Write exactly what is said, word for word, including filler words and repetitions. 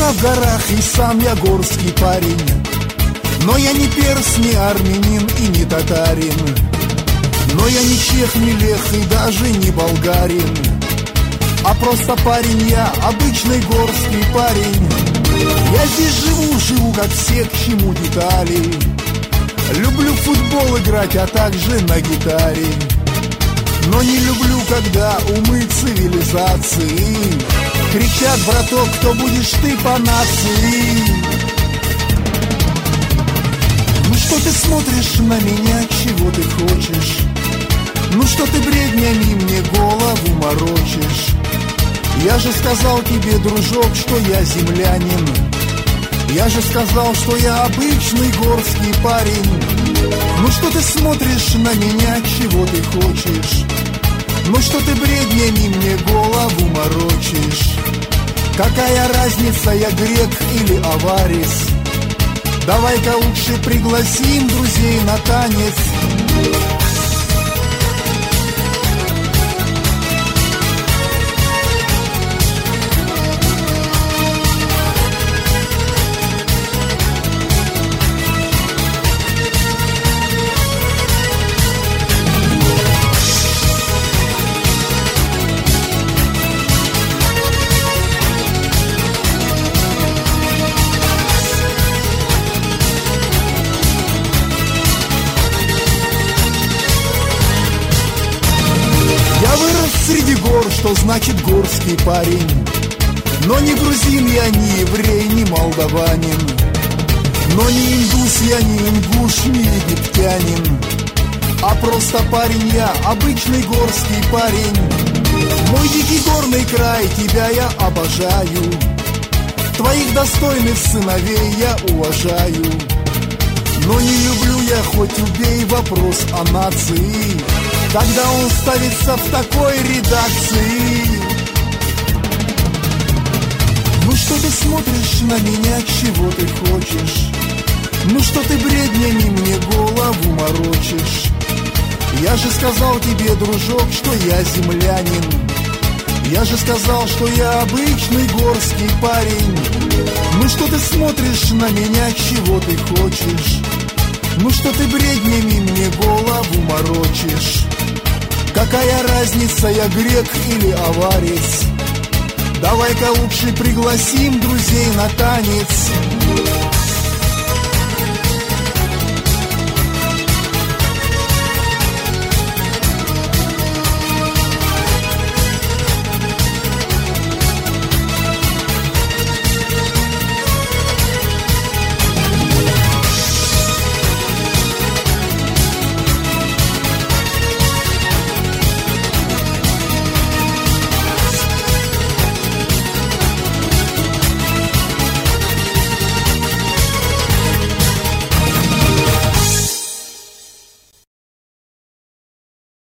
родина в горах, и сам я горский парень. Но я не перс, не армянин и не татарин. Но я не чех, не лех и даже не болгарин. А просто парень я, обычный горский парень. Я здесь живу, живу как все, к чему детали. Люблю в футбол играть, а также на гитаре. Но не люблю, когда умы цивилизации кричат: браток, кто будешь ты по нации? Ну что ты смотришь на меня, чего ты хочешь? Ну что ты бреднями мне голову морочишь? Я же сказал тебе, дружок, что я землянин. Я же сказал, что я обычный горский парень. Ну что ты смотришь на меня, чего ты хочешь? Ну что ты бреднями мне голову морочишь? Какая разница, я грек или аварис? Давай-ка лучше пригласим друзей на танец. Среди гор, что значит горский парень. Но не грузин я, не еврей, не молдаванин. Но не индус я, не ингуш, не египтянин. А просто парень я, обычный горский парень. Мой дикий горный край, тебя я обожаю. Твоих достойных сыновей я уважаю. Но не люблю я, хоть убей, вопрос о нации, когда он ставится в такой редакции. Ну что ты смотришь на меня, чего ты хочешь? Ну что ты бреднями мне голову морочишь? Я же сказал тебе, дружок, что я землянин. Я же сказал, что я обычный горский парень. Ну что ты смотришь на меня, чего ты хочешь? Ну что ты бреднями мне голову морочишь? Какая разница, я грек или аварец? Давай-ка лучше пригласим друзей на танец.